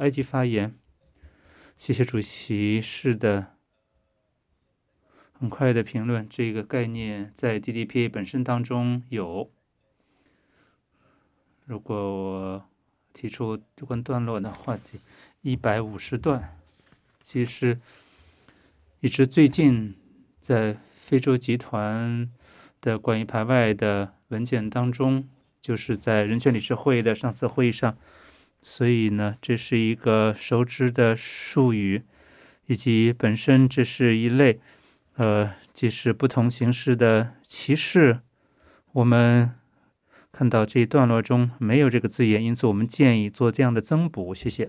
埃及发言。谢谢主席。是的，很快的评论，这个概念在 DDPA 本身当中有。如果我提出有关段落的话，150段，其实一直最近在非洲集团的关于排外的文件当中，就是在人权理事会的上次会议上，所以呢，这是一个熟知的术语，以及本身这是一类即使不同形式的歧视。我们看到这一段落中没有这个字眼，因此我们建议做这样的增补。谢谢。